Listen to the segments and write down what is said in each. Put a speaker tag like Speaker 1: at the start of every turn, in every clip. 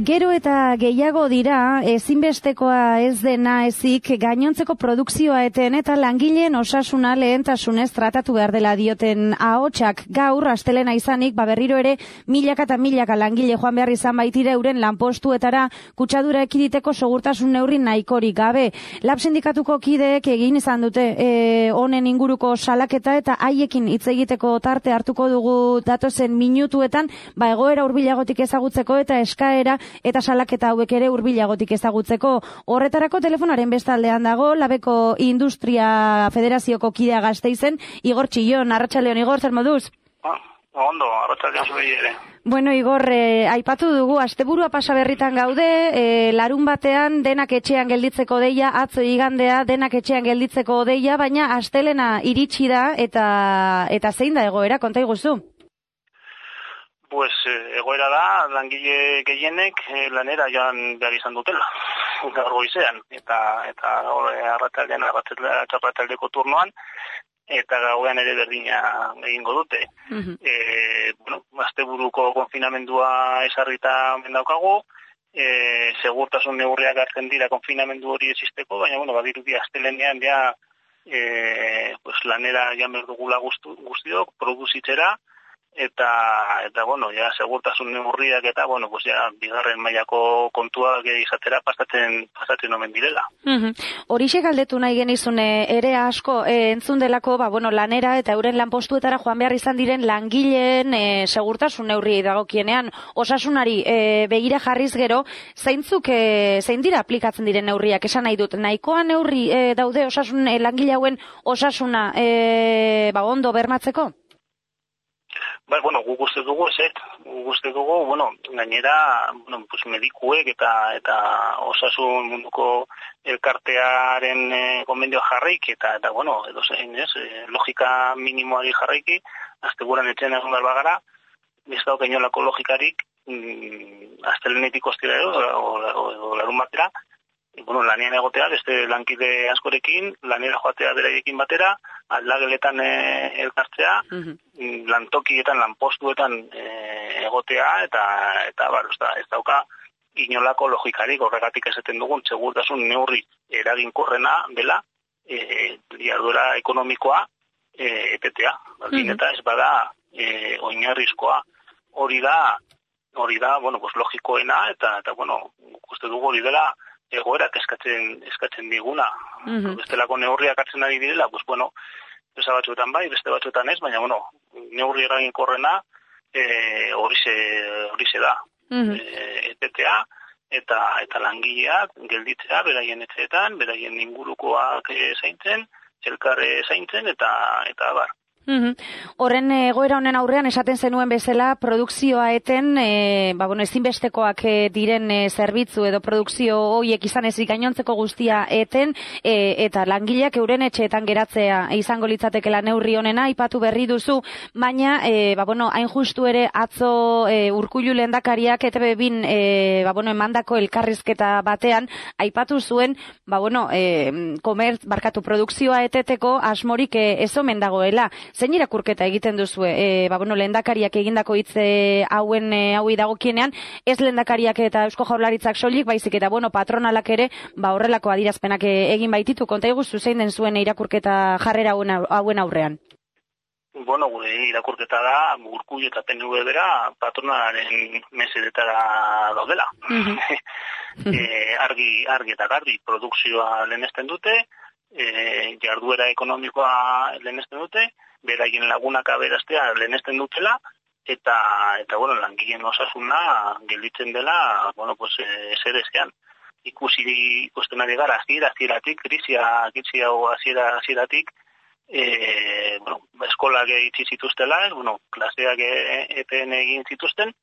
Speaker 1: Gero eta gehiago dira, ezinbestekoa ez dena ezik gainontzeko produkzioa eten eta langileen osasuna lehentasunez tratatu behar dela dioten ahotsak. Gaur, astelena izanik, berriro ere milaka eta milaka langile joan behar izan baitire euren lanpostuetara kutsadura ekiditeko segurtasun neurri nahikorik gabe. Lab sindikatuko kideek egin izan dute honen inguruko salaketa eta haiekin hitz egiteko tarte hartuko dugu datozen minutuetan, egoera hurbilagotik ezagutzeko eta eskaera eta salaketa hauek ere hurbilagotik ezagutzeko. Horretarako telefonaren bestaldean dago Labeko Industria Federazioko kidea Gasteizen, Igor Txillon. Arratsaldeon, Igor, zer moduz?
Speaker 2: Ondo, arratsaldeon zuei ere.
Speaker 1: Bueno, Igor, aipatu dugu, asteburua pasa berritan gaude, larun batean denak etxean gelditzeko deia, atzo igandea denak etxean gelditzeko deia, baina astelena iritsi da eta zein da egoera, konta iguzu?
Speaker 2: Pues egoera da, langile gehienek lanera joan behar izan dutela, gaur goizean, eta arratsaldeko turnoan, eta gauean ere berdina egingo dute. Asteburuko konfinamendua esarrita mendaukagu, segurtasun neurriak hartzen dira konfinamendu hori existeko, baina badirudi astelenean lanera joan behar dugula guztiok, produzitzera, eta segurtasun neurriak eta bigarren mailako kontuak izatera pasatzen omen direla.
Speaker 1: Horixe galdetu nahi genizun ere asko entzun delako, lanera eta euren lanpostuetara joan behar izan diren langileen segurtasun neurri dagokienean, osasunari begira jarriz gero, zein dira aplikatzen diren neurriak, esan nahi dut, nahikoa neurri daude osasun langile hauen osasuna ondo bermatzeko?
Speaker 2: Guk uste dugu, gainera, medikuek eta osasun munduko elkartearen konbendio jarraik, eta edozein, logika minimoari jarraiki, asteburuan etxean egon behar bagara, ez dauk inolako logikarik, astelenetik ostira edo larun batera, lanean egotea, beste lankide askorekin, lanera joatea beraiekin batera, aldageletan elkartzea, lantokietan, lanpostuetan egotea, eta ez dauka inolako logikarik, horregatik esaten dugun, segurtasun neurri eraginkorrena dela, jarduera ekonomikoa etetea. Eta ez bada oinarrizkoa hori da, logikoena, eta uste dugu hori dela, egoerak eskatzen diguna. Bestelako neurriak hartzen ari direla, beste batzuetan bai, beste batzuetan ez, baina neurri eraginkorrena horixe da. Etetea eta langileak gelditzea, beraien etxeetan, beraien ingurukoak zaintzen, elkarre zaintzen eta bar.
Speaker 1: Horren egoera honen aurrean esaten zenuen bezala produkzioa eten, ezinbestekoak diren zerbitzu edo produkzio horiek izan ezik gainontzeko guztia eten, eta langileak euren etxeetan geratzea izango litzatekela neurri honena, aipatu berri duzu, baina hain justu ere atzo Urkullu lehendakariak ETB-bin emandako elkarrizketa batean aipatu zuen produkzioa eteteko asmorik ez omen dagoela. Zein irakurketa egiten duzue, lehendakariak egindako hitz hauei dagokienean, ez lehendakariak eta Eusko Jaurlaritzak soilik, baizik eta patronalak ere horrelako adierazpenak egin baititu, konta iguzu zein den zuen irakurketa jarrera hauen aurrean?
Speaker 2: Gure irakurketa da, Urkullu eta PNV bera patronalaren mesedetara daudela. Argi eta garbi produkzioa lehenesten dute, jarduera ekonomikoa lehenesten dute, beraien lagunak aberastea lehenesten dutela, eta langileen osasuna gelditzen dela, ezer ezean. Ikusten ari gara hasieratik, krisia hasieratik, eskolak itxi zituztela, klaseak eten egin zituzten,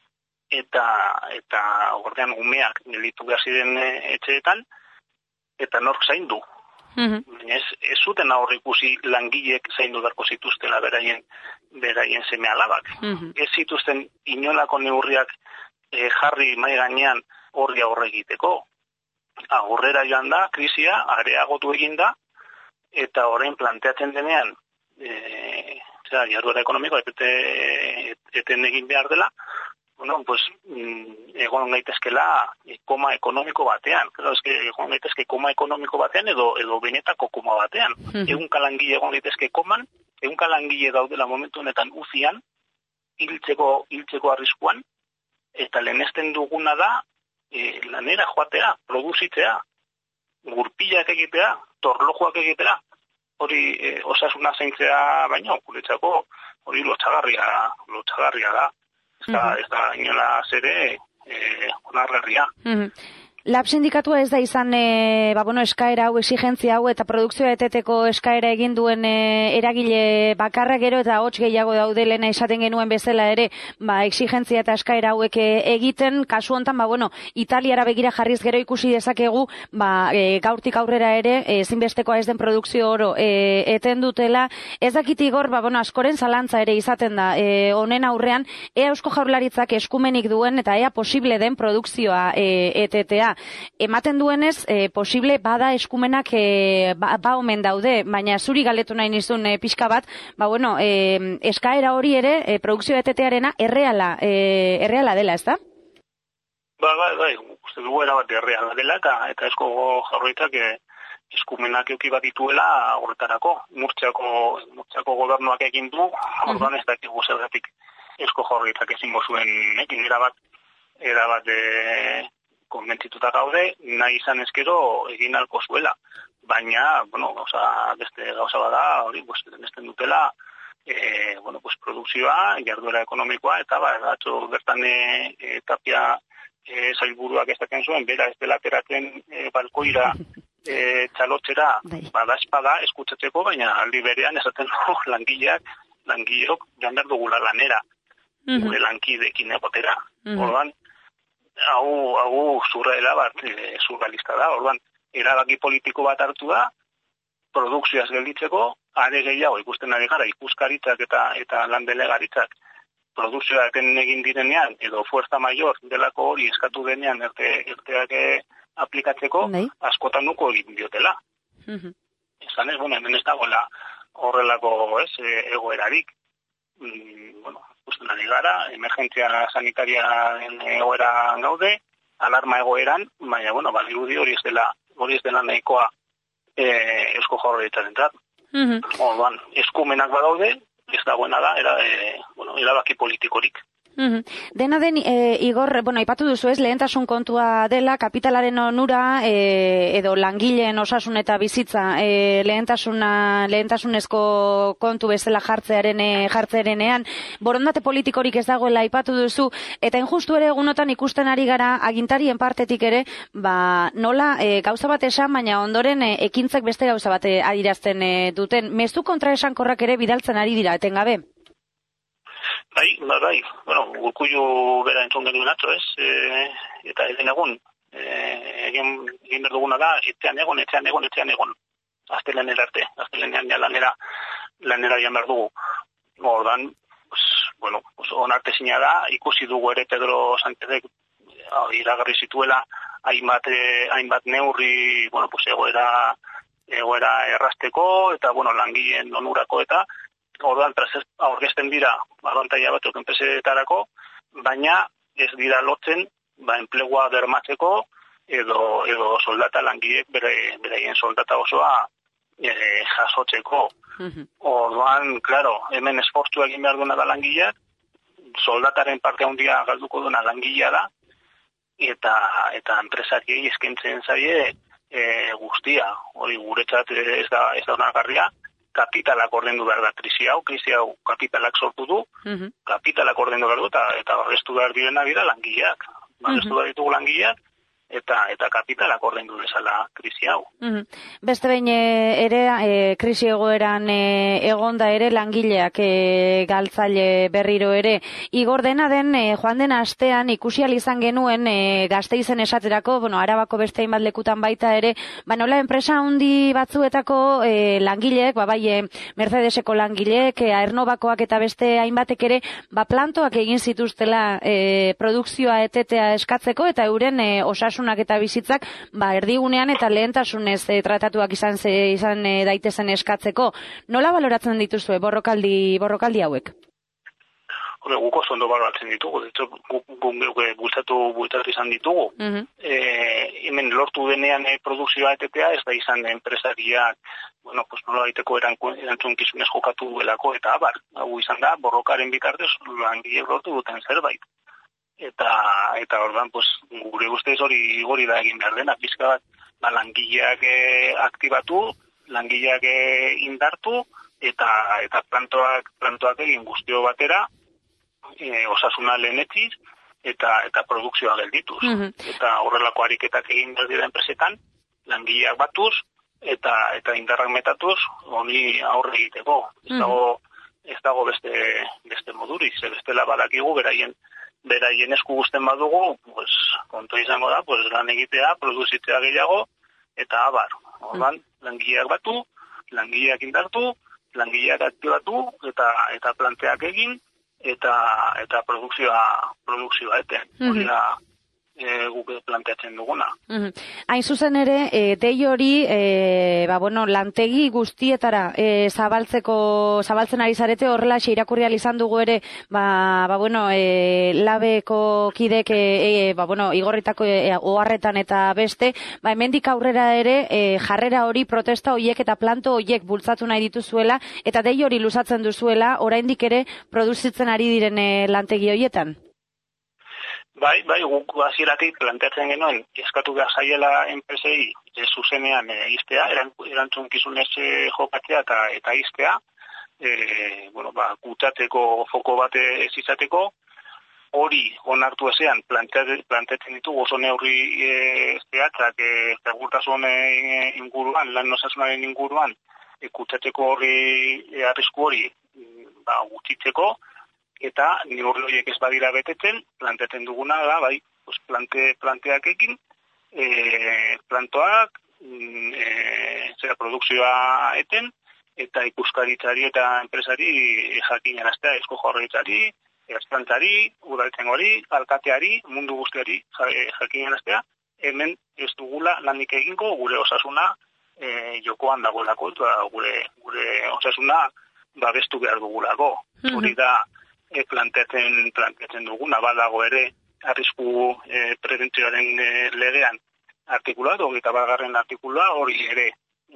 Speaker 2: eta ordean umeak gelditu behar ziren etxeetan, eta nork zaindu. Ez zuten aurre ikusi langileek zaindu beharko zituztela beraien seme alabak. Ez zituzten inolako neurriak jarri mahai gainean horri aurre egiteko. Aurrera joan da, krisia areagotu egin da, eta orain planteatzen denean jarduera ekonomikoa eten egin behar dela, egon gaitezkela koma ekonomiko batean. Egon gaitezke koma ekonomiko batean edo benetako koma batean. Ehunka langile egon gaitezke koman, ehunka langile daudela momentu honetan uzian, hiltzeko arriskuan, eta lehenesten duguna da lanera joatea, produzitzea, gurpilak egitea, torlojuak egitea, hori osasuna zaintzea baino, guretzako hori lotxagarria da. Ez da inola zere onargarria.
Speaker 1: Lab sindikatua ez da izan eskaera hau, exigentzia hau eta produkzioa eteteko eskaera egin duen eragile bakarra, gero eta hots gehiago daudelen esaten genuen bezala ere, exigentzia eta eskaera hauek egiten, kasu hontan, Italiara begira jarriz gero ikusi dezakegu, gaurtik aurrera ere, ezinbestekoa ez den produkzio oro eten dutela. Ez dakit Igor, askoren zalantza ere izaten da, honen aurrean, ea Eusko Jaurlaritzak eskumenik duen eta ea posible den produkzioa etetea. Ematen duenez, posible bada eskumenak omen daude, baina zuri galdetu nahi nizun pixka bat, eskaera hori ere, produkzio etetearena erreala dela, ez da?
Speaker 2: Uste dugu erabat erreala dela, eta Eusko Jaurlaritzak eskumenak euki bat dituela horretarako. Murtziako gobernuak egin du, orduan ez dakigu zergatik Eusko Jaurlaritzak ezingo zuen ekin erabat konbentzituta gaude, nahi izan ezkero egin alko zuela. Baina, beste gauza bada, hori, denesten dutela, produkzioa, jarduera ekonomikoa, eta atzo bertan Tapia sailburuak esaten zuen, bera ez dela ateratzen balkoira txalotzera, espada eskutzatzeko, baina aldi berean esaten langileok joan behar dugula lanera, gure lankidekin egotera. Orduan, hau zurraela bat surrealista da, orduan, erabaki politiko bat hartu da, produkzioaz gelditzeko, are gehiago ikusten ari gara, ikuskaritzak eta landelegaritzak produkzioa eten egin direnean, edo fuerza mayor delako hori eskatu denean erteak aplikatzeko, askotan nuko egin diotela. Esan ez, hemen ez dagoela horrelako egoerarik. Ikusten ari gara, emergentzia sanitariaren egoera gaude, alarma egoeran, baina, balirudi hori ez dela nahikoa Eusko Jaurlaritzarentzat. Orduan, eskumenak badaude, ez dagoena da, erabaki politikorik.
Speaker 1: Dena den, Igor, aipatu duzu ez, lehentasun kontua dela, kapitalaren onura edo langileen osasun eta bizitza lehentasunezko kontu bezala jartzearenean, borondate politikorik ez dagoela aipatu duzu, eta injustu ere egunotan ikusten ari gara agintarien partetik ere, nola gauza bat esan, baina ondoren ekintzak beste gauza bat adirazten duten. Mezu kontraesankorrak ere bidaltzen ari dira, etengabe?
Speaker 2: Bai. Urkullu bera entzun genuen atzo, ez? Eta egin egun, egin behar duguna da, etxean egon. Astelenean arte. Astelenean ja lanera joan behar dugu. Ordan, onartezina da, ikusi dugu ere Pedro Sánchezek iragarri zituela hainbat neurri, egoera errazteko, eta, langileen onurako, eta orduan aurkezten dira abantaila batzuk enpresetarako, baina ez dira lotzen enplegua bermatzeko edo soldata langileek beraien soldata osoa jasotzeko. Orduan, hemen esfortzu egin behar duena da langileak, soldataren parte handia galduko duena langilea da, eta enpresariei eskaintzen zaie guztia. Hori guretzat ez da onargarria. Kapitalak ordendu behar da krisi hau kapitalak sortu du, kapitalak ordendu behar du, eta horreztu behar direna dira langileak. Horreztu behar ditugu langileak, eta kapitalak ordendu bezala krisi hau.
Speaker 1: Beste behin ere, krisi egoeran egonda ere langileak galtzaile berriro ere. Igor, dena den, joan den astean ikusi ahal izan genuen Gasteizen esaterako, Arabako beste hainbat lekutan baita ere, nola enpresa handi batzuetako langileek, bai Mercedeseko langileek, Aernovakoak eta beste hainbatek ere, plantoak egin zituztela produkzioa etetea eskatzeko, eta euren osasunak eta bizitzak erdigunean eta lehentasunez tratatuak izan daitezen eskatzeko. Nola baloratzen dituzue borrokaldi hauek?
Speaker 2: guk oso ondo baloratzen ditugu, guk bultzatu izan ditugu. Hemen lortu denean produkzioa etetea, ez da izan enpresariak, nola baiteko erantzunkizunez jokatu duelako, eta abar, hau izan da, borrokaren bitartez langile lortu duten zerbait. Eta ordan, gure ustez hori da egin behar dena, pizka bat, langileak aktibatu, langileak indartu, eta plantoak egin guztio batera, osasuna lehenetsiz, eta produkzioa geldituz. Eta horrelako ariketak egin behar dira enpresetan, langileak batuz, eta indarrak metatuz, honi aurre egiteko. Ez dago beste moduriz, bestela badakigu, beraien esku guzten badugu, kontu izango da, lan egitea, produzitzea gehiago, eta abar. Ordan, langileak batu, langileak indartu, langileak aktibatu, eta planteak egin, eta produkzioa eten. Hori da guk planteatzen duguna.
Speaker 1: Hain zuzen ere, dei hori, lantegi guztietara zabaltzen ari zarete, horrela irakurri izan dugu ere, labeko kidek, igorritako oharretan eta beste, hemendik aurrera ere, jarrera hori, protesta horiek eta planto horiek bultzatu nahi dituzuela, eta dei hori luzatzen duzuela, oraindik ere produzitzen ari diren lantegi horietan.
Speaker 2: Bai, guk hasieratik planteatzen genuen, eskatu behar zaiela enpresei zuzenean iztea, erantzunkizunez jokatzea eta iztea, kutsatzeko foko bat ez izateko, hori onartu ezean planteatzen ditugu oso neurri zehatzak segurtasun inguruan, lan osasunaren inguruan, kutsatzeko horri arrisku hori gutxitzeko, eta neurri horiek ez badira betetzen, planteatzen duguna da, planteak egin, plantoak, produkzioa eten, eta ikuskaritzari eta enpresari jakinaraztea, Eusko Jaurlaritzari, ertzaintzari, udaltzaingoari, alkateari, mundu guztiari jakinaraztea, hemen ez dugula lanik egingo gure osasuna jokoan dagoelako, eta gure osasuna babestu behar dugulako. Hori da planteatzen duguna, badago ere arrisku prebentzioaren legean artikulua, 21. artikulua, hori ere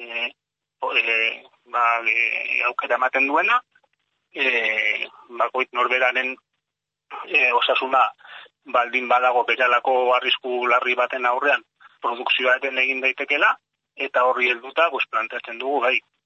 Speaker 2: aukera ematen duena, bakoit norberaren osasuna baldin badago beralako arrisku larri baten aurrean produkzioaten egin daitekela, eta horri helduta planteatzen dugu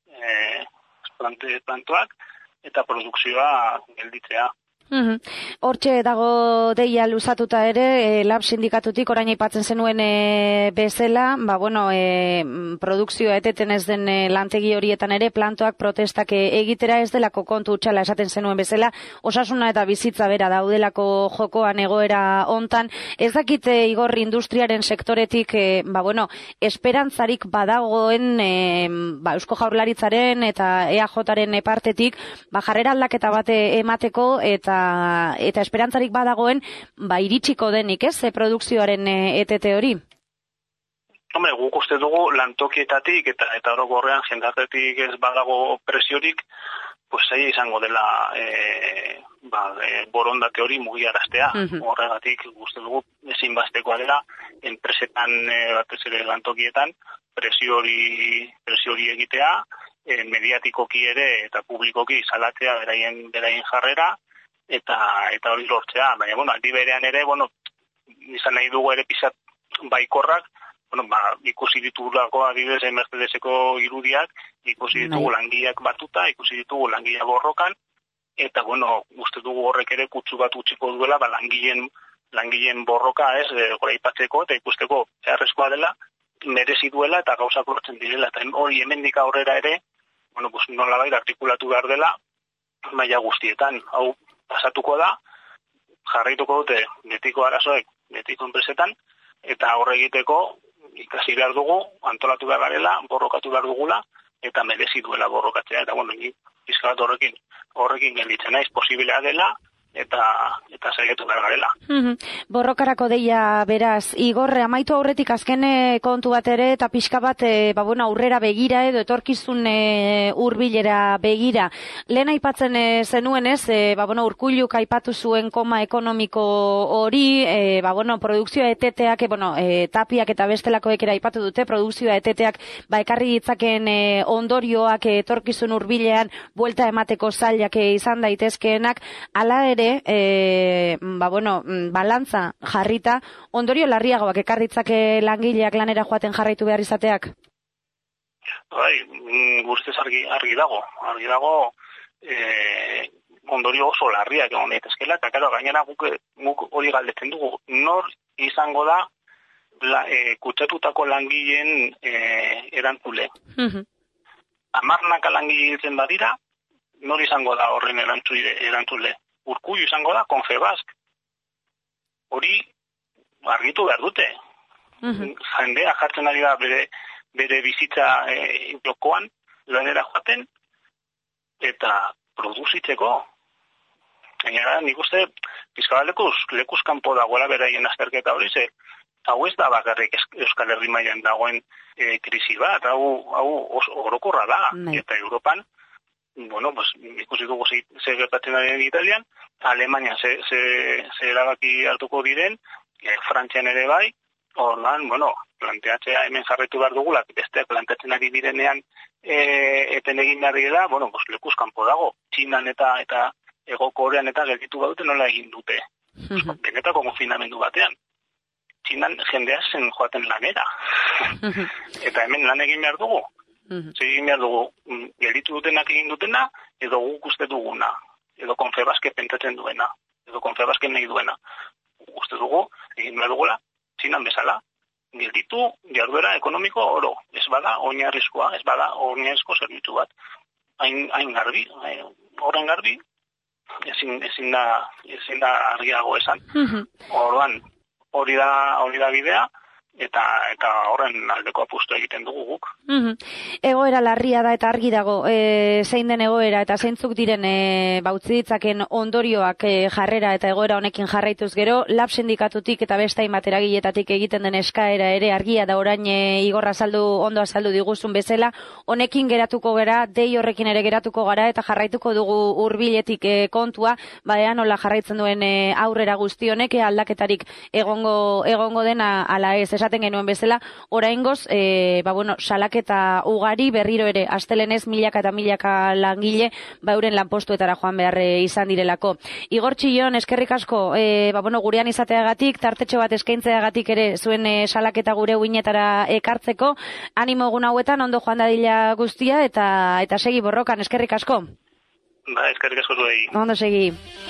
Speaker 2: plantoak eta produkzioa gelditzea.
Speaker 1: Hortxe dago deia luzatuta ere, lab sindikatutik orain aipatzen zenuen bezala, produkzioa eteten ez den lantegi horietan ere, plantoak protestak egitera ez delako kontu utxala esaten zenuen bezala, osasuna eta bizitza bera daudelako jokoan egoera hontan. Ez dakite Igor industriaren sektoretik, esperantzarik badagoen Eusko Jaurlaritzaren eta EAJaren partetik, jarrera aldaketa bat emateko eta esperantzarik badagoen, iritsiko denik, ez, produkzioaren etete hori?
Speaker 2: Hombre, guk uste dugu lantokietatik eta orokorrean jendartetik ez badago presiorik, zaila izango dela borondate hori mugiaraztea. Horregatik uste dugu ezinbestekoa dela enpresetan batez ere lantokietan presio hori egitea, mediatikoki ere eta publikoki salatzea beraien jarrera, eta hori lortzea, baina, aldi berean ere, izan nahi dugu ere pizat baikorrak, ikusi ditugulako adibidez Mercedeseko irudiak, ikusi ditugu langileak batuta, ikusi ditugu langileak borrokan, eta, uste dugu horrek ere kutsu bat utziko duela, langileen borroka goraipatzeko, eta ikusteko zeharrezkoa dela, merezi duela eta gauzak lortzen direla, eta hori hemendik aurrera ere, nolabait artikulatu behar dela, maila guztietan, hau pasatuko da, jarraituko dute betiko arazoek, betiko enpresetan, eta horre egiteko ikasi behar dugu, antolatu behar garela, borrokatu behar dugula, eta merezi duela borrokatzea, eta pizka bat horrekin gelditzen naiz, posiblea dela, eta saiatu behar garela.
Speaker 1: Borrokarako deia beraz, Igor, amaitu aurretik azken kontu bat ere, eta pixka bat, aurrera begira edo etorkizun hurbilera begira. Lehen aipatzen zenuen ez, Urkulluk aipatu zuen koma ekonomiko hori, produkzioa eteteak, tapiak eta bestelakoek ere aipatu dute, produkzioa eteteak ekarri ditzaken ondorioak etorkizun hurbilean buelta emateko zailak izan daitezkeenak, hala ere, balantza jarrita, ondorio larriagoak ekarritzake langileak lanera joaten jarraitu behar izateak?
Speaker 2: Guztiz argi dago, ondorio oso larriak egon daitezkeela, eta gainera guk hori galdetzen dugu, nor izango da kutsatutako langileen erantzule. Hamarnaka langile hiltzen badira, nor izango da horren erantzule? Urkullu izango da, Confebask. Hori argitu behar dute. Jendea jartzen ari da bere bizitza jokoan, lanera joaten, eta produzitzeko. Gainera, nik uste, pizkala lekuz kanpo dagoela beraien azterketa hori, hau ez da bakarrik Euskal Herri mailan dagoen krisi bat, hau orokorra da, eta Europan, ikusi dugu ze gertatzen den Italian, Alemania ze erabaki hartuko diren, Frantzian ere bai, ordan, planteatzea hemen jarraitu behar dugula, besteak planteatzen ari direnean eten egin behar dira, lekuz kanpo dago, Txinan eta Hego Korean eta gelditu badute nola egin dute. Benetako konfinamendu batean. Txinan jendea zen joaten lanera. Eta hemen lan egin behar dugu. Egin behar dugu, gelditu dutenak egin dutena, edo guk uste duguna, edo Confebaske pentatzen duena, edo Confebaske nahi duena. Uste dugu, egin behar dugula, Txinan bezala, gelditu jarduera ekonomiko oro. Ez bada oinarrizkoa, ez bada oinarrizko zerbitzu bat. Hain garbi, horren garbi, ezin da argiago esan. Orduan, hori da bidea, eta horren aldeko apustu egiten dugu guk.
Speaker 1: Egoera larria da eta argi dago zein den egoera eta zeintzuk diren utzi ditzaken ondorioak jarrera eta egoera honekin jarraituz gero, lab sindikatutik eta beste hainbat eragiletatik egiten den eskaera ere argia da orain Igor ondo azaldu diguzun bezala, honekin geratuko gara, dei horrekin ere geratuko gara eta jarraituko dugu hurbiletik kontua, ea nola jarraitzen duen aurrera guzti honek aldaketarik egongo dena ala ez. Esaten genuen bezala, oraingoz, salaketa ugari berriro ere astelenez milaka eta milaka langile euren lanpostuetara joan behar izan direlako. Igor Txillon, eskerrik asko, gurean izateagatik, tartetxo bat eskaintzeagatik ere zuen salaketa gure uinetara ekartzeko, animo egun hauetan ondo joan dadila guztia eta segi borrokan, eskerrik asko.
Speaker 2: Eskerrik asko zuei.
Speaker 1: Ondo segi.